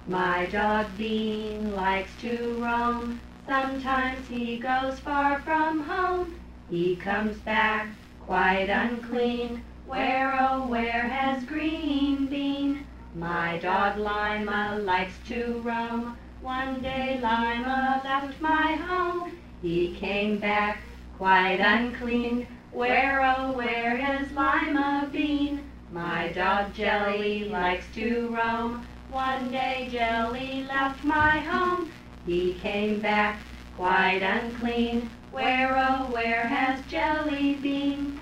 My dog Bean likes to roam. Sometimes he goes far from home. He comes back quite unclean. Where, oh, where has Green been? My dog Lima likes to roam. One day Lima left my home. He came back quite unclean. Where, oh, where has Lima been? My dog Jelly likes to roam. One day Jelly left my home. He came back quite unclean. Where, oh, where has Jelly been?